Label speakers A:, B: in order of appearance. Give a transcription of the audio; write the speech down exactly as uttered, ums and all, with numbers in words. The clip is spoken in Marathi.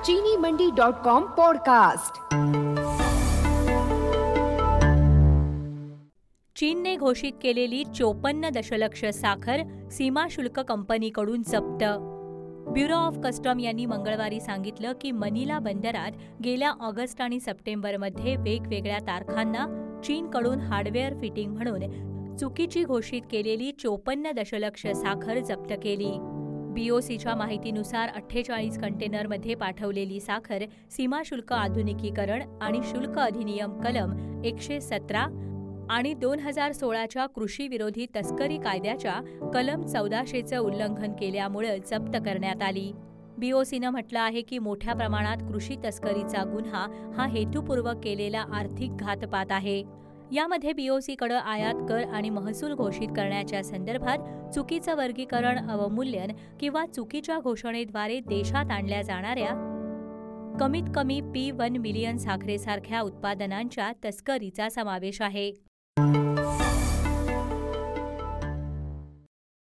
A: चीनी मंडी डॉट कॉम पॉडकास्ट।
B: चीनने घोषित केलेली चोपन्न दशलक्ष साखर सीमा शुल्क कंपनीकडून जप्त। ब्युरो ऑफ कस्टम यांनी मंगळवारी सांगितलं की मनिला बंदरात गेल्या ऑगस्ट आणि सप्टेंबरमध्ये वेगवेगळ्या तारखांना चीनकडून हार्डवेअर फिटिंग म्हणून चुकीची घोषित केलेली चोपन्न दशलक्ष साखर जप्त केली। बीओसीच्या माहितीनुसार अठ्ठेचाळीस कंटेनरमध्ये पाठवलेली साखर सीमाशुल्क आधुनिकीकरण आणि शुल्क अधिनियम कलम एकशे सतरा आणि दोन हजार सोळाच्या कृषी विरोधी तस्करी कायद्याच्या कलम चौदाशेचं उल्लंघन केल्यामुळे जप्त करण्यात आली। बीओसीनं म्हटलं आहे की मोठ्या प्रमाणात कृषी तस्करीचा गुन्हा हा हेतुपूर्वक केलेला आर्थिक घातपात आहे। यामध्ये बीओसीकडे आयात कर आणि महसूल घोषित करण्याच्या संदर्भात चुकीचं वर्गीकरण, अवमूल्यन किंवा चुकीच्या घोषणेद्वारे देशात आणल्या जाणाऱ्या कमीत कमी पी वन मिलियन साखरेसारख्या उत्पादनांच्या तस्करीचा समावेश आहे।